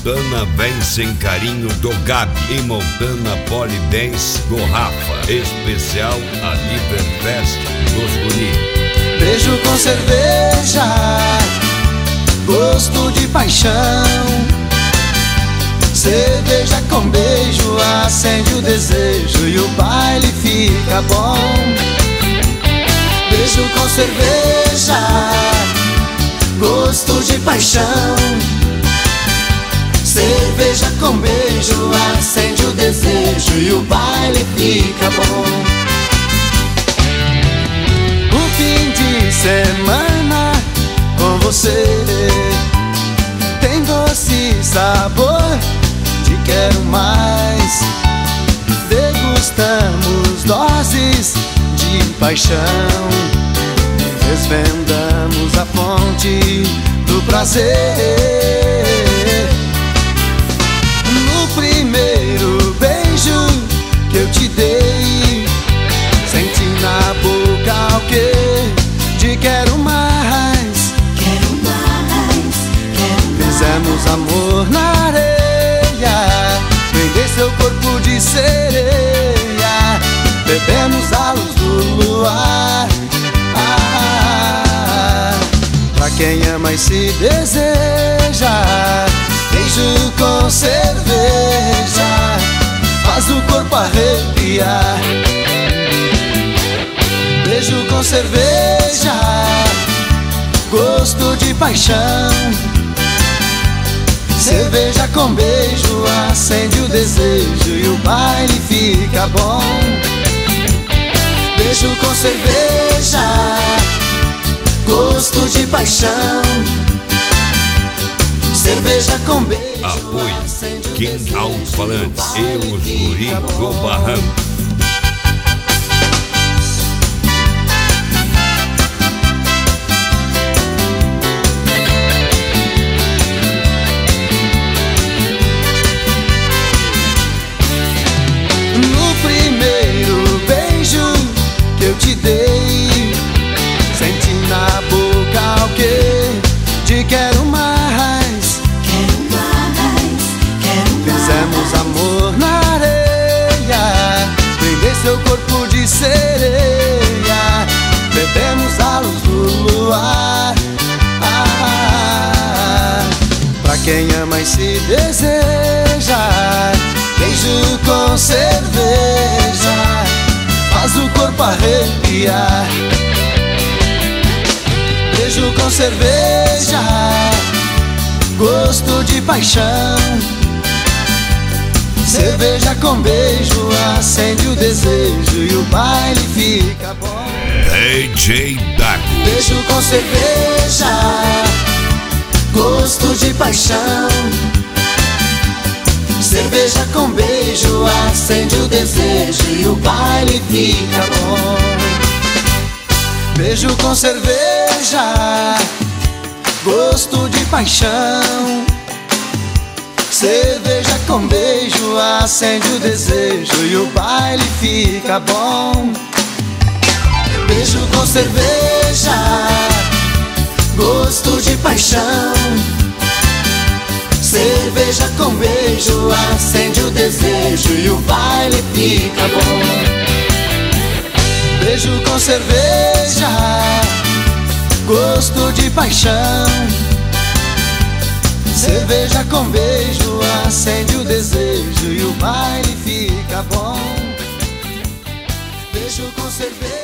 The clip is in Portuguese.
Montana vem sem carinho do Gabi e Montana Pole 10 do Rafa. Especial a Liverfest dos Guri. Beijo com cerveja, gosto de paixão. Cerveja com beijo acende o desejo e o baile fica bom. Beijo com cerveja, gosto de paixão. Cerveja com beijo acende o desejo e o baile fica bom. Um fim de semana com você tem doce sabor de quero mais. Degustamos doses de paixão, desvendamos a fonte do prazer. No primeiro beijo que eu te dei, senti na boca o que de quero mais. Quero mais, quero mais. Fizemos amor na areia, prendei seu corpo de sereia, bebemos a luz do luar. Pra quem ama e se deseja, beijo com cerveja faz o corpo arrepiar. Beijo com cerveja, gosto de paixão. Cerveja com beijo acende o desejo e o baile fica bom. Beijo com cerveja, gosto de paixão. Cerveja com beijo. Apoio King Alto-Falantes e os Guri do Barranco. No primeiro beijo que eu te dei, senti na boca o que de quero mais. Fizemos amor na areia, prendei seu corpo de sereia, bebemos a luz do luar. Pra quem ama e se deseja, beijo com cerveja faz o corpo arrepiar. Beijo com cerveja, gosto de paixão. Cerveja com beijo acende o desejo e o baile fica bom. DJ Dago. Beijo com cerveja, gosto de paixão. Cerveja com beijo acende o desejo e o baile fica bom. Beijo com cerveja, gosto de paixão. Cerveja com beijo acende o desejo e o baile fica bom. Beijo com cerveja, gosto de paixão. Cerveja com beijo acende o desejo e o baile fica bom. Beijo com cerveja, gosto de paixão. Cerveja com beijo acende o desejo e o baile fica bom. Beijo com cerveja.